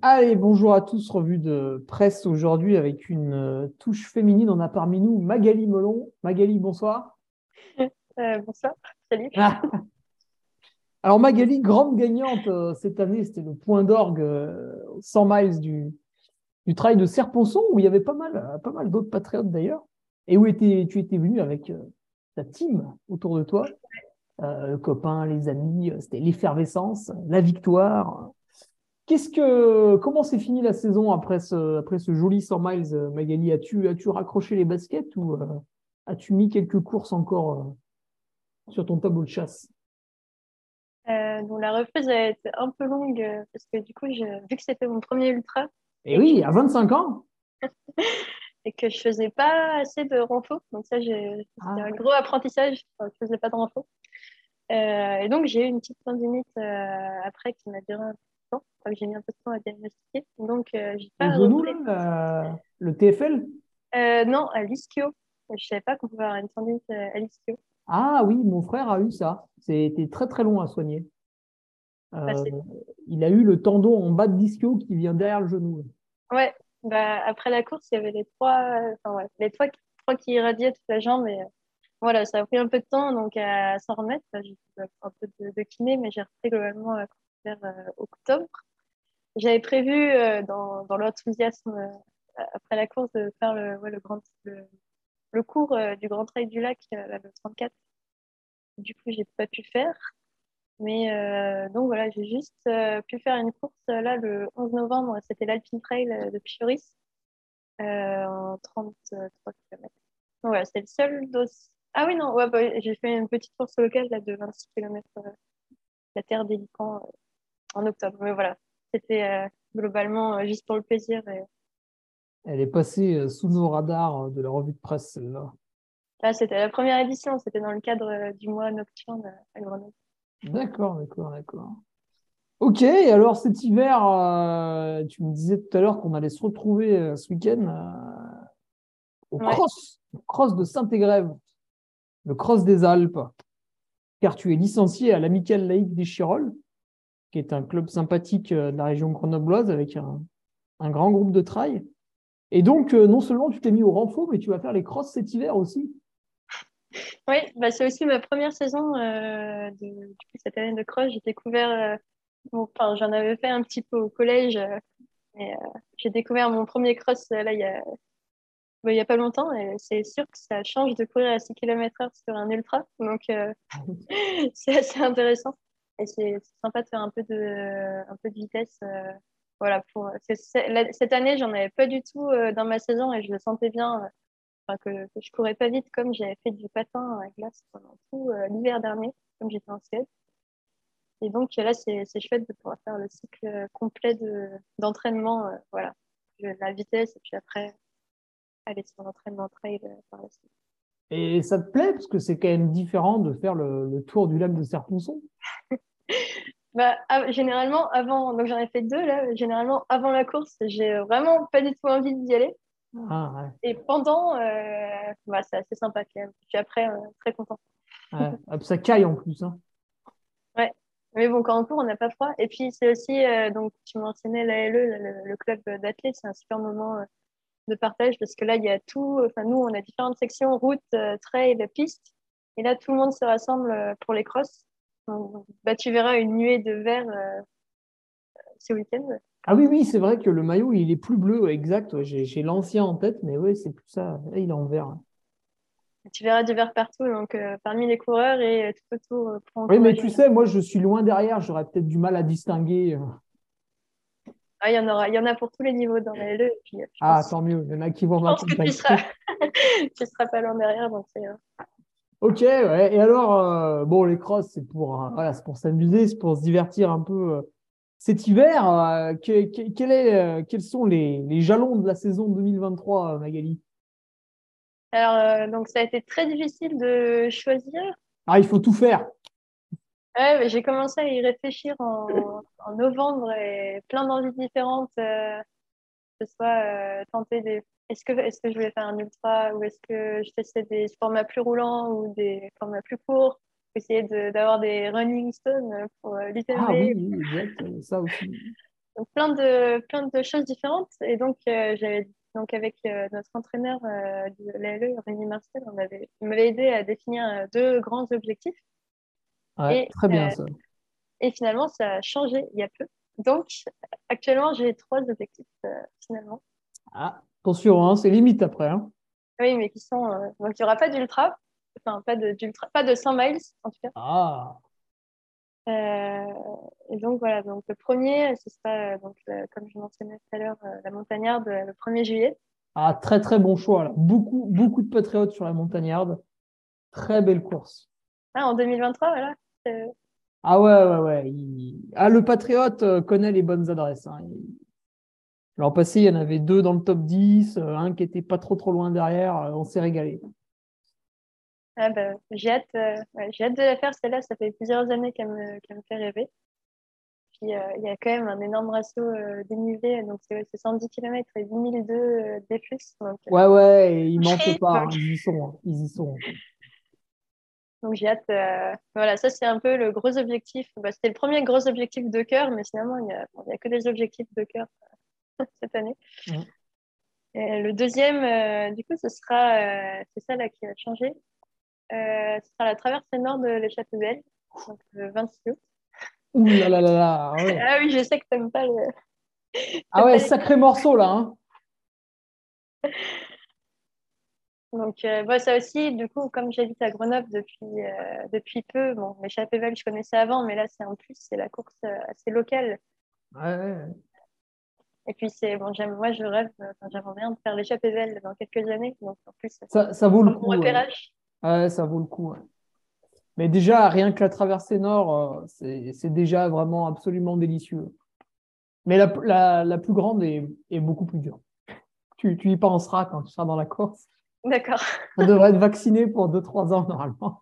Allez, bonjour à tous, revue de presse aujourd'hui avec une touche féminine. On a parmi nous Magali Melon. Magali, bonsoir. Bonsoir, salut. Ah. Alors Magali, grande gagnante cette année, c'était le point d'orgue 100 miles du trail de Serponçon, où il y avait pas mal d'autres patriotes d'ailleurs, et où tu étais venu avec ta team autour de toi, le copain, les amis, c'était l'effervescence, la victoire. Comment s'est finie la saison après ce joli 100 miles, Magali? As-tu raccroché les baskets ou as-tu mis quelques courses encore sur ton tableau de chasse? Donc la reprise a été un peu longue parce que du coup, vu que c'était mon premier ultra Eh et que, oui, à 25 ans. et que je faisais pas assez de renfo, donc ça, c'était un Ah, gros apprentissage, enfin, je faisais pas de renfo. Et donc j'ai eu une petite tendinite après qui m'a duré un peu de temps, enfin, que j'ai mis un peu de temps à diagnostiquer. Donc j'ai au pas genou, repris les là, courses. le TFL? Non, à l'ischio. Je savais pas qu'on pouvait avoir une tendinite à l'ischio. Ah oui, mon frère a eu ça. C'était très très long à soigner. Bah, Euh, il a eu le tendon en bas de l'ischio qui vient derrière le genou. ouais, bah, après la course, il y avait les trois, enfin, ouais, les trois qui irradiaient toute la jambe. Et voilà, ça a pris un peu de temps donc à s'en remettre. Enfin, j'ai fait un peu de kiné, mais j'ai repris globalement vers octobre. J'avais prévu dans l'enthousiasme après la course de faire le cours du Grand Trail du Lac, là, le 34. Du coup, j'ai pas pu faire. Mais donc voilà, j'ai juste pu faire une course là le 11 novembre. C'était l'Alpine Trail de Fioris. En 33 km. Voilà, c'est le seul dos. Ah oui, non, ouais, bah, j'ai fait une petite course locale là, de 26 km, la Terre des Licans, en octobre. Mais voilà, c'était globalement juste pour le plaisir. Et Elle est passée sous nos radars de la revue de presse, celle-là. là, c'était la première édition, c'était dans le cadre du mois nocturne à Grenoble. D'accord, d'accord, d'accord. Ok, et alors cet hiver, tu me disais tout à l'heure qu'on allait se retrouver ce week-end Ouais, au cross de Saint-Égrève, le cross des Alpes, car tu es licencié à l'Amicale laïque des Chirolles, qui est un club sympathique de la région grenobloise avec un grand groupe de trail. Et donc, non seulement tu t'es mis au renfort, mais tu vas faire les crosses cet hiver aussi. ouais, bah, c'est aussi ma première saison du coup, cette année de cross. J'ai découvert, bon, enfin, j'en avais fait un petit peu au collège, mais j'ai découvert mon premier cross là il y a pas longtemps et c'est sûr que ça change de courir à 6 km/h sur un ultra. Donc, c'est assez intéressant. Et c'est sympa de faire un peu de vitesse. Voilà, cette année, j'en avais pas du tout dans ma saison et je le sentais bien, enfin, que je courais pas vite comme j'avais fait du patin à glace pendant tout l'hiver dernier, comme j'étais en Suède. Et donc là, c'est chouette de pouvoir faire le cycle complet d'entraînement. Voilà, la vitesse et puis après, aller sur l'entraînement trail par la suite. Et ça te plaît, parce que c'est quand même différent de faire le tour du lac de Serponçon. Bah, généralement, avant, donc j'en ai fait deux là, généralement avant la course, j'ai vraiment pas du tout envie d'y aller. Ah, ouais. Et pendant, bah, c'est assez sympa quand même. Puis après, très content. Ouais. Ah, puis ça caille en plus, hein. Ouais. Mais bon, quand on court, on n'a pas froid. Et puis c'est aussi, donc tu mentionnais l'ALE, le club d'athlètes, c'est un super moment de partage parce que là, il y a tout. Enfin, nous, on a différentes sections, route, trail, piste. Et là, tout le monde se rassemble pour les crosses. Donc, bah, tu verras une nuée de verre ce week-end. Ah oui, oui, c'est vrai que le maillot, il est plus bleu, ouais, exact. Ouais, j'ai l'ancien en tête, mais oui, c'est plus ça. Là, il est en vert. Tu verras du verre partout, donc parmi les coureurs et tout autour pour Oui, mais encourager. tu sais, moi, je suis loin derrière. J'aurais peut-être du mal à distinguer. Ah, il y en a pour tous les niveaux dans la LE. Et puis, Ah, tant mieux. Il y en a qui vont je pense que tu m'accompagner. seras, tu seras pas loin derrière, donc c'est. Ok, ouais. Et alors, bon, les crosses, c'est voilà, c'est pour s'amuser, c'est pour se divertir un peu cet hiver. Quels sont les jalons de la saison 2023, Magali? Alors, donc ça a été très difficile de choisir. Ah, il faut tout faire. Ouais, mais j'ai commencé à y réfléchir en novembre et plein d'envies différentes, que ce soit tenter des. Est-ce que je voulais faire un ultra ou est-ce que je testais des formats plus roulants ou des formats plus courts? Essayer d'avoir des running stones pour Ah oui, l'UTMB. oui, exact. Ça aussi. Donc, plein de choses différentes. Et donc, j'avais donc avec notre entraîneur de l'ALE, Rémi Marcel, il m'avait aidé à définir deux grands objectifs. Ouais, Et, très bien euh, ça. et finalement, ça a changé il y a peu. Donc, actuellement, j'ai trois objectifs finalement. Ah, attention, hein, c'est limite après. Hein. Oui, mais qui sont. Donc, il n'y aura pas d'ultra. Enfin, pas de 100 miles, en tout cas. Ah, Euh, et donc, voilà. Donc, le premier, ce sera, comme je mentionnais tout à l'heure, la montagnarde le 1er juillet. ah, très très bon choix là. Beaucoup, beaucoup de patriotes sur la montagnarde. Très belle course. Ah, en 2023, voilà. Euh, Ah ouais, ouais, ouais. Ah, le Patriote connaît les bonnes adresses. Hein. L'an passé, il y en avait deux dans le top 10, un qui était pas trop trop loin derrière. On s'est régalé. ah, bah, j'ai hâte de la faire, celle-là. Ça fait plusieurs années qu'elle me fait rêver. Puis, il y a quand même un énorme ratio dénivelé. Donc, c'est 110 km et 8002 D+. Donc, Ouais, ouais, et ils mentent pas. donc, Hein. Ils y sont. Hein. Ils y sont. donc j'ai hâte. Voilà, ça, c'est un peu le gros objectif. Bah, c'était le premier gros objectif de cœur, mais finalement, il y a que des objectifs de cœur cette année. Hein. Et le deuxième, du coup, c'est ça là qui va changer. Ce sera la traversée nord de l'échappée belle, donc le 26 août. Ouh là là là là. Ah ouais. Ah oui, je sais que Ah t'aimes ouais, pas les... sacré morceau là. Hein. Donc, ça aussi, du coup, comme j'habite à Grenoble depuis peu, bon, l'échappée belle, je connaissais avant, mais là, c'est en plus, c'est la course assez locale. Ouais, ouais. Et puis, moi, je rêve, enfin, j'aimerais bien faire l'échappée belle dans quelques années. Donc, en plus, c'est Ça vaut le un bon coup. Ouais. repérage. Ouais, ça vaut le coup. Ouais. Mais déjà, rien que la traversée nord, c'est déjà vraiment absolument délicieux. Mais la plus grande est beaucoup plus dure. Tu y penseras quand tu seras dans la course. D'accord. On devrait être vacciné pour 2 3 ans normalement.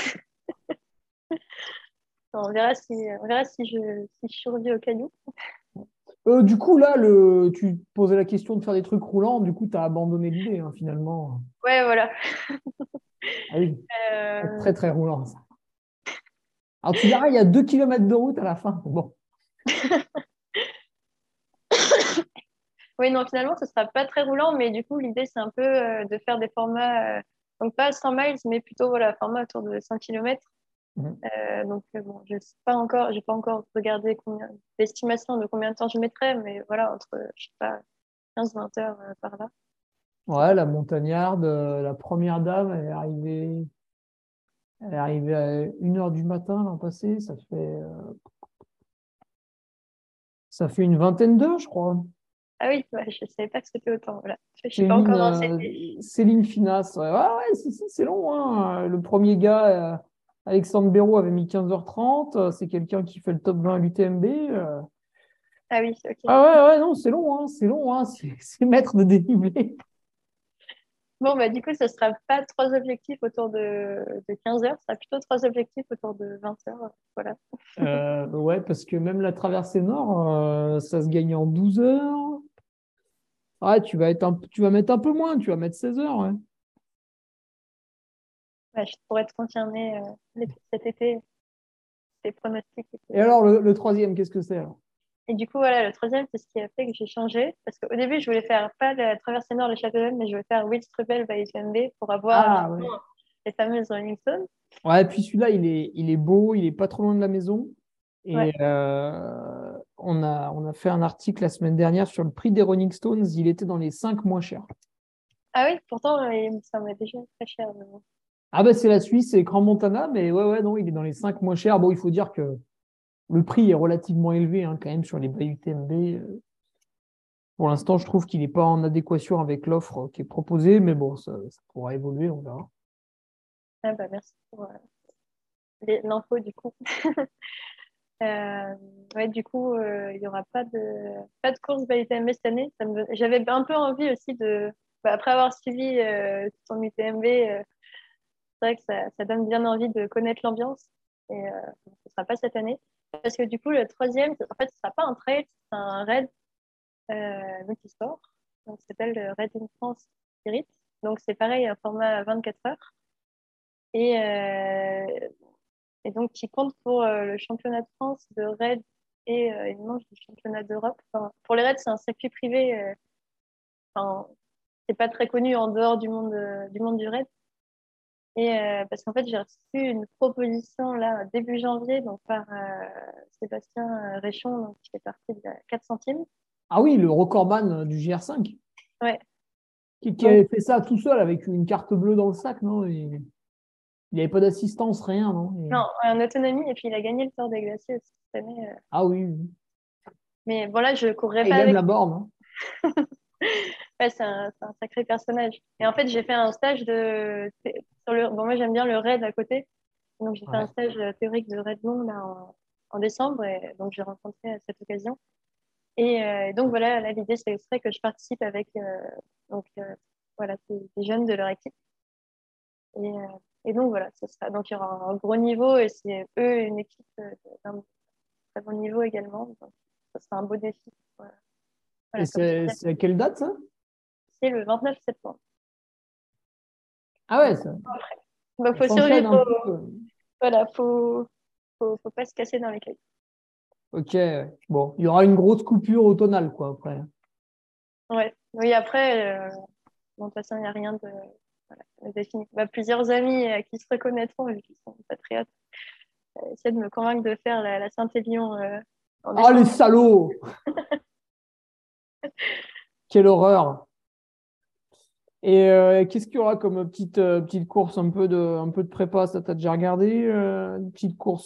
On verra si je survis au caillou. Du coup, là, tu te posais la question de faire des trucs roulants. Du coup, tu as abandonné l'idée, hein, finalement. Ouais, voilà. Ah oui, Euh, très, très roulant, ça. Alors, tu verras, il y a 2 kilomètres de route à la fin. Bon. Oui, non, finalement, ce sera pas très roulant, mais du coup, l'idée, c'est un peu de faire des formats, donc pas 100 miles, mais plutôt, voilà, format autour de 5 km. Mhm. Bon, je sais pas encore, j'ai pas encore regardé l'estimation de combien de temps je mettrais, mais voilà, entre, je sais pas, 15 20 heures par là. C'est Ouais, pas. la montagnarde, la première dame, elle est arrivée à 1 heure du matin l'an passé. Ça fait une vingtaine d'heures, je crois. Ah oui, ouais, je savais pas que c'était autant, voilà. Je suis pas Céline, encore renseignée. Céline Finas. Ouais, ouais, ouais, c'est long. Hein. Le premier gars, Alexandre Béraud, avait mis 15h30. C'est quelqu'un qui fait le top 20 à l'UTMB. Ah oui, ok. Ah ouais, ouais, non, c'est long. Hein, c'est long. Hein, c'est maître de dénivelé. Bon, bah, du coup, ce sera pas trois objectifs autour de 15 heures, ce sera plutôt trois objectifs autour de 20 heures. Voilà. Ouais, parce que même la traversée nord, ça se gagne en 12 heures. Ouais, tu vas mettre un peu moins. Tu vas mettre 16 heures. Ouais. Ouais, je pourrais te confirmer cet été tes pronostics. Et alors, le troisième, qu'est-ce que c'est alors? Et du coup, voilà, le troisième, c'est ce qui a fait que j'ai changé. Parce qu'au début, je voulais faire pas la traversée nord, les Châteauneuf, mais je voulais faire Wilstrubel by UTMB pour avoir Ah ouais. justement les fameuses Rolling Stones. Ouais, puis celui-là, il est beau, il est pas trop loin de la maison. Ouais. Et on a fait un article la semaine dernière sur le prix des Rolling Stones. Il était dans les 5 moins chers. Ah oui, pourtant, ça m'a déjà très cher. Mais bon. Ah bah c'est la Suisse, c'est Grand Montana, mais ouais, ouais, non, il est dans les 5 moins chers. Bon, il faut dire que le prix est relativement élevé hein, quand même sur les bas UTMB. Pour l'instant, je trouve qu'il n'est pas en adéquation avec l'offre qui est proposée, mais bon, ça pourra évoluer, on verra. Ah bah, merci pour l'info, du coup. Euh, ouais, du coup, il y aura pas de course by UTMB cette année. J'avais un peu envie aussi après avoir suivi ton UTMB, c'est vrai que ça donne bien envie de connaître l'ambiance. Et ce ne sera pas cette année. Parce que du coup, le troisième, en fait, ce ne sera pas un trail, c'est un raid multisport. Donc, ça s'appelle le Raid in France Spirit. Donc, c'est pareil, un format 24 heures. Et, euh, et donc, qui compte pour le championnat de France de raid et une manche du championnat d'Europe. Enfin, pour les raids, c'est un circuit privé. Enfin, c'est pas très connu en dehors du monde du raid. Et parce qu'en fait, j'ai reçu une proposition là début janvier donc par Sébastien Réchon, donc, qui fait partie de la 4 centimes. Ah oui, le recordman du GR5, Ouais. qui Donc, avait fait ça tout seul avec une carte bleue dans le sac, non? Il n'y avait pas d'assistance, rien, non? non, en autonomie, et puis il a gagné le Tour des Glaciers aussi cette année. Ah oui, oui. Mais voilà, je courrais Ah, pas il aime avec. la borne, hein. Ouais, c'est un sacré personnage. Et en fait, j'ai fait un stage sur le. Bon, moi, j'aime bien le raid à côté. Donc, j'ai fait un Ouais. stage théorique de raid long là, en décembre. Et donc, j'ai rencontré à cette occasion. Et donc, voilà, là, l'idée, ce serait que je participe avec donc, voilà, des jeunes de leur équipe. Et, euh, et donc, voilà, ça sera. Donc, il y aura un gros niveau et c'est eux une équipe d'un très bon niveau également. Donc, ça sera un beau défi. Voilà, Et voilà comme je disais. c'est à quelle date, ça? C'est le 29 septembre. Ah ouais, Donc, ça, après. Donc, ça faut s'enchaîne survivre. un peu. Voilà, faut pas se casser dans les cailloux. Ok, ouais. Bon, il y aura une grosse coupure au tonal, quoi, après. Ouais. Oui, après, bon, de toute façon, il n'y a rien de, voilà, de défini. Bah, plusieurs amis qui se reconnaîtront, vu qu'ils sont patriotes, essaient de me convaincre de faire la Saint-Élion en Ah, les décembre. salauds! Quelle horreur! Et qu'est-ce qu'il y aura comme petite course un peu de prépa, ça t'as déjà regardé? Une petite course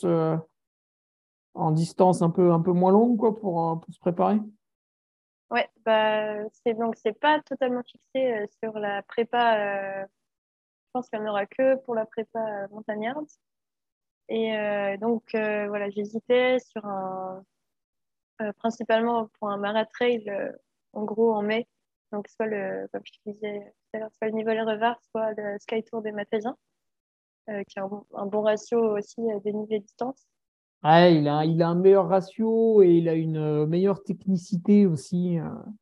en distance un peu moins longue, quoi, pour se préparer? Ouais, bah, c'est pas totalement fixé sur la prépa. Je pense qu'il n'y en aura que pour la prépa montagnarde. Et voilà, j'hésitais sur principalement pour un maratrail, en gros en mai. Donc, soit comme je te disais tout à l'heure, soit le Nivelles-Revard, soit le Sky Tour des Matasiens, qui a un bon ratio aussi dénivelé-distance. Ouais, il a un meilleur ratio et il a une meilleure technicité aussi.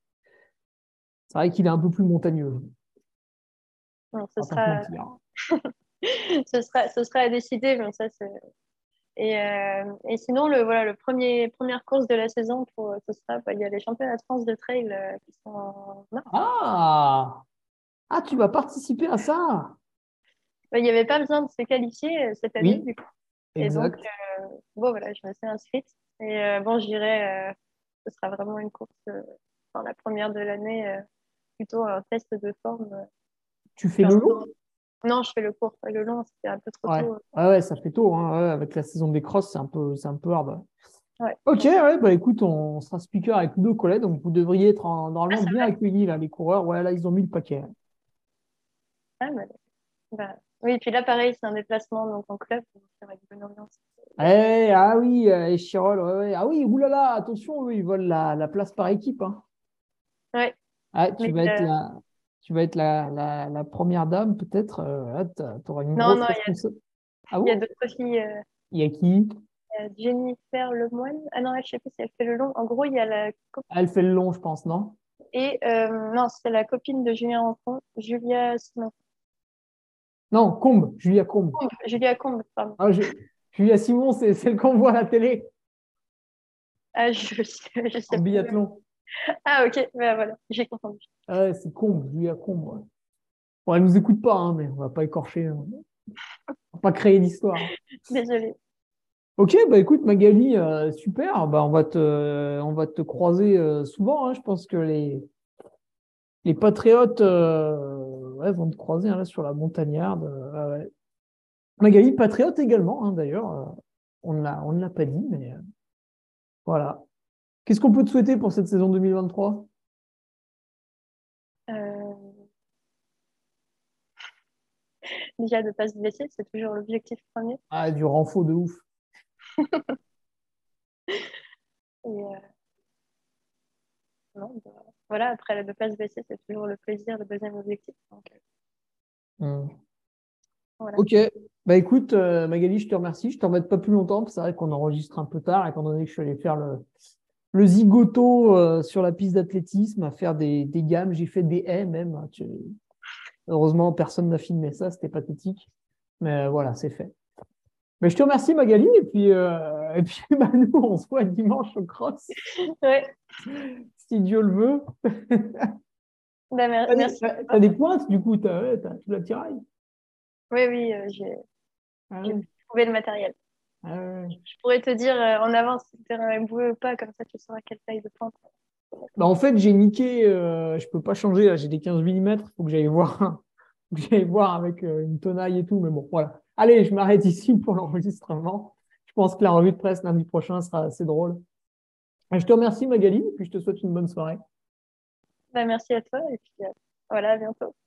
C'est vrai qu'il est un peu plus montagneux, Donc, on va pas se mentir. ce sera à décider, mais ça, c'est. Et sinon, voilà, première course de la saison, ce sera, bah, il y a les championnats de France de trail qui sont en mars. Ah! Ah, tu vas participer à ça? Bah, il n'y avait pas besoin de se qualifier cette année, Oui, du coup. Et donc, exact. bon, voilà, je me suis inscrite. Et bon, ce sera vraiment une course, enfin, la première de l'année, plutôt un test de forme. Tu fais le long? Non, je fais le court, pas le long, c'était un peu trop Ouais. tôt. Ouais, ouais, ça fait tôt, hein. Ouais, avec la saison des crosses, c'est un peu hard. Ouais. Ok, Donc, ouais, bah écoute, on sera speaker avec Ludo Collet, donc vous devriez être ah, normalement c'est bien vrai. accueillis, là, les coureurs. Ouais, là, ils ont mis le paquet. Ah, bah, oui, et puis là, pareil, c'est un déplacement donc en club, donc il y aura une bonne ambiance. Ah oui, et Chirol, ouais, ouais. Ah oui, oulala, attention, eux, ils volent la place par équipe, hein. Ouais, Ah, mais tu vas être la première dame, peut-être. T'auras une non, grosse non, responsabilité. Ah il y a bon? d'autres filles. Il y a qui? Jennifer Lemoine. Ah non, elle, je sais plus si elle fait le long. En gros, il y a la Ah, elle fait le long, je pense, non? et non, c'est la copine de Julien Renfron, Julia Simon. Non, Combe, Julia Combe. Julia Combe, pardon. Ah, Julia Simon, c'est celle qu'on voit à la télé Ah, je sais en plus. biathlon. Ah, ok, bah, voilà, j'ai confondu. Ah ouais, c'est Combe, Julia Combe. Ouais. Bon, elle nous écoute pas, hein, mais on va pas écorcher, hein. On va pas créer d'histoire. Désolée. Ok, bah écoute, Magali, super. Bah, on va te croiser souvent, hein. Je pense que les patriotes ouais, vont te croiser hein, là, sur la montagnarde. Ouais. Magali, patriote également, hein, d'ailleurs. On ne l'a pas dit, mais voilà. Qu'est-ce qu'on peut te souhaiter pour cette saison 2023? Euh, déjà, de ne pas se blesser, c'est toujours l'objectif premier. Ah, du renfort de ouf. Et non, bah, voilà, après, de ne pas se blesser, c'est toujours le plaisir, le deuxième objectif. Donc, Hmm. voilà. Ok, bah écoute, Magali, je te remercie. Je t'embête pas plus longtemps, parce que c'est vrai qu'on enregistre un peu tard, étant donné que je suis allé faire le zigoto sur la piste d'athlétisme, à faire des gammes. J'ai fait des haies même. Heureusement, personne n'a filmé ça, c'était pathétique. Mais voilà, c'est fait. Mais je te remercie, Magali. Et puis bah, nous, on se voit dimanche au cross, Ouais, si Dieu le veut. bah, T'as des, merci. t'as- t'as des pointes, du coup, t'as tout l'attirail. Oui, oui, Ah j'ai ouais, trouvé le matériel. ah ouais. Je pourrais te dire en avance si le terrain est boueux ou pas, comme ça tu sauras quelle taille de plante. Bah, en fait, j'ai niqué, je peux pas changer, là, j'ai des 15 millimètres, faut que j'aille voir, faut que j'aille voir avec une tenaille et tout, mais bon, voilà. Allez, je m'arrête ici pour l'enregistrement. Je pense que la revue de presse lundi prochain sera assez drôle. Je te remercie, Magali, et puis je te souhaite une bonne soirée. Bah, merci à toi et puis voilà, à bientôt.